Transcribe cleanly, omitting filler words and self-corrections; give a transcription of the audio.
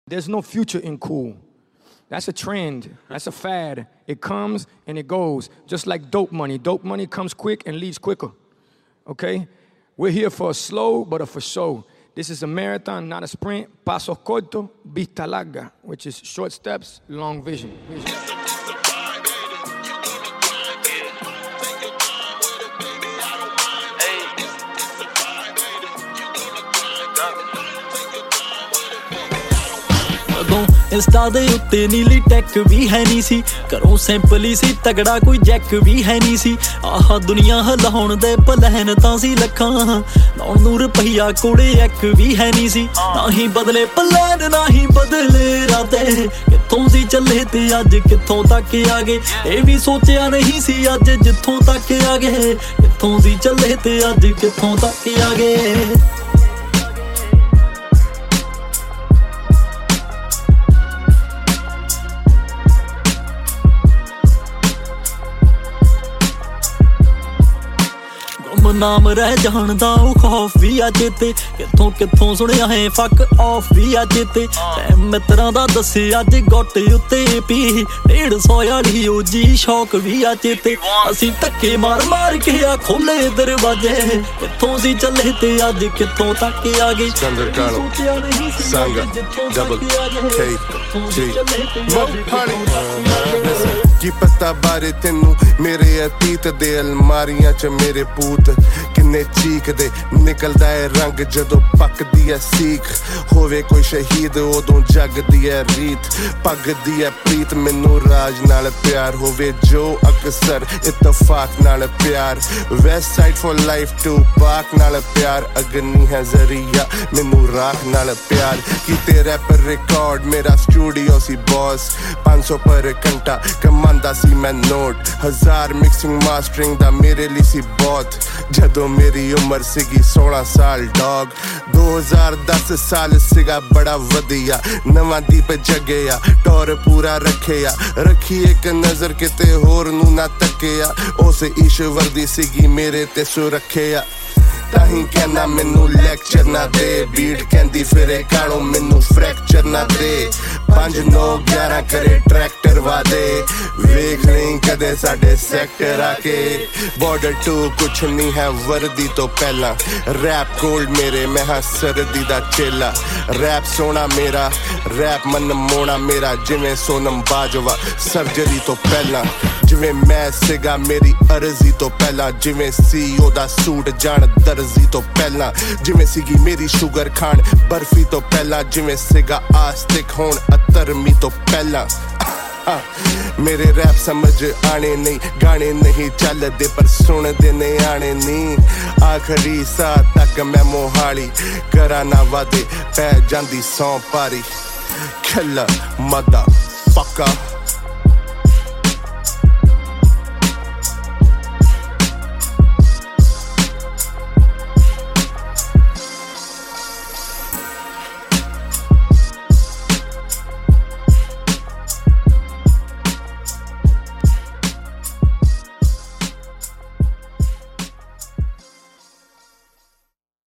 There's no future in cool. That's a trend. That's a fad. It comes and it goes, just like dope money. Dope money comes quick and leaves quicker, okay? We're here for a slow, but a for show. This is a marathon, not a sprint. Pasos corto, vista larga, which is short steps, long vision. Insta दे उत्ते नीली टैक भी है नहीं सी घरों sample ही सी तगड़ा कोई Jack भी है नहीं सी आह दुनिया हिलाउण दे प्लान तां सी लखां लाउण नूं रुपया कोले एक भी है नहीं सी ना ही बदले प्लान ना ही बदले इरादे कित्थों सी चले ते अज कित्थों तक आ गए ये भी सोचिया नहीं सी अज जित्थों तक आ गए कित्थों सी चले ते अज कित्थों तक आ गए नाम रह जानदा ओ खौफ भी आ चेते कित्थों कित्थों सुनिया है फक ऑफ भी आ चेते मित्रां दा दस्से अज गोटे उत्ते पी 150 वाली ओजी शौक भी आ चेते असीं धक्के मार मार के आ खोले दरवाजे कित्थों सी चले ते अज कित्थों तक आ गए सिकंदर कालो सांगा डबल के की पता बारे तेनू मेरे अतीत दे अलमारियां च मेरे पूत किन्ने चीकदे निकलदा है रंग जदों पकदी है सीख होवे कोई शहीद उदों जगदी है रीत पगदी है प्रीत मैनू राज नाल प्यार होवे जो अक्सर इत्तफाक नाल प्यार वेस्ट साइड फॉर लाइफ टू पाक नाल प्यार अग्नि है जरिया मैनू राख नाल प्यार कीते रैपर रिकॉर्ड मेरा स्टूडियो सी बॉस 500 पर घंटा कमांदा सी मैं नोट 1000 मिक्सिंग मास्टरिंग दा मेरे लिए सी बहुत जदों मेरी उम्र सीगी 16 साल डॉग 2010 साल सीगा बड़ा वधिया नवां दीप जगेया टोर पूरा रखेया रखी एक नजर किते होर नू ना तकेया उस ईश्वर दी सीगी मेरे ते सुरखेया ताही कहना मैनू लेक्चर ना दे बीट कहंदी फिरे गाणों मैनू फ्रैक्चर ना दे 5 9 11 करे ट्रैक्टर वादे वेख नहीं कदे साडे सेक्टर आके बॉर्डर टू कुछ नहीं है वर्दी तो पहला रैप गोल्ड मेरे मैं हाँ सरदी दा चेला रैप सोना मेरा रैप मन मोना मेरा जिवें सोनम बाजवा सर्जरी तो पहला जिवें मैं सिगा मेरी अर्जी तो पहला जिवें सीओ दा सूट जान दर्जी तो पहला जिवें सीगी मेरी शुगर खान बर्फी तो पहला जिवें सिगा आस्तिक होन अतरमी तो पहला मेरे रैप समझ आने नहीं गाने नहीं चलदे पर सुनदे ने आने नहीं आखरी सा तक मैं मोहाली करा ना वादे पै जांदी सौ पारी खिल्ला मदा फका